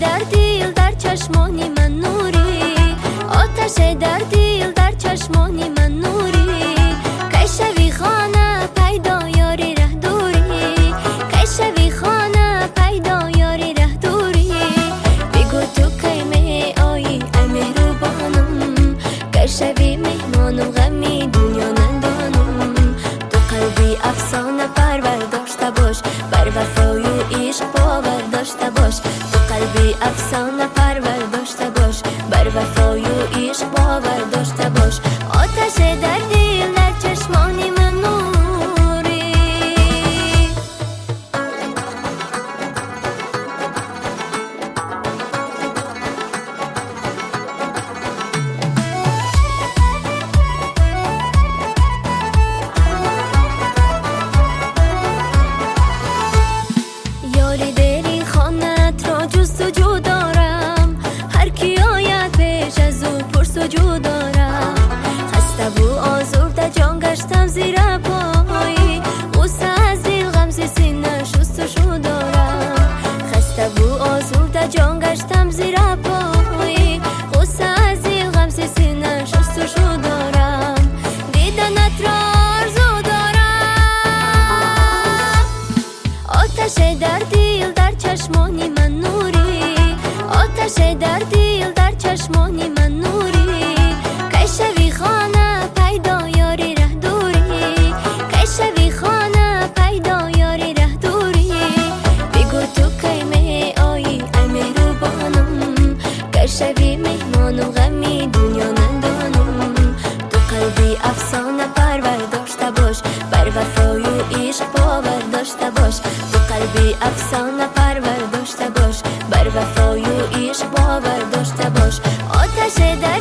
در دل در چشمان من نوری، آتش در دل در چشمان من نوری. کی شوی خانه پیدا یاری ره دوری، کی شوی خانه پیدا یاری ره دوری. بگو تو کی می آیی ای مهربانم، کی شوی مهمانم غمی دنیا نندانم. تو قلبی افسانه پرور داشته باش، بر وفای و عشق باور داشته باش. تو قلبی افسانه پرور داشته باش، بر وفای و عشق باور داشته باش. آتش در دل در چشمان من نوری. یاری دلی خانت را جستجو دارم، هر کی آید پیش از او پرسجو دارم. خسته و آزرده جان گشتم زیر پای، غصه از دل غم ز سینه شستشو دارم. خسته و آزرده جان گشتم زیر پای، غصه از دل غم ز سینه شستشو دارم. دیدنت را آرزو دارم، آتش در دل در چشمان من نوری، آتش در دل در چشمان من نوری. کی شوی خانه پیدا یاری ره دوری، کی شوی خانه پیدا یاری ره دوری. بگو تو کی می آیی ای مهربانم، کی شوی مهمانم غمی دنیا نندانم. تو قلبی افسانه پرور داشته باش، بر وفای و عشق باور داشته باش. تو قلبی افسانه پرور داشته باش، بر وفای و عشق باور داشته باش. آتش در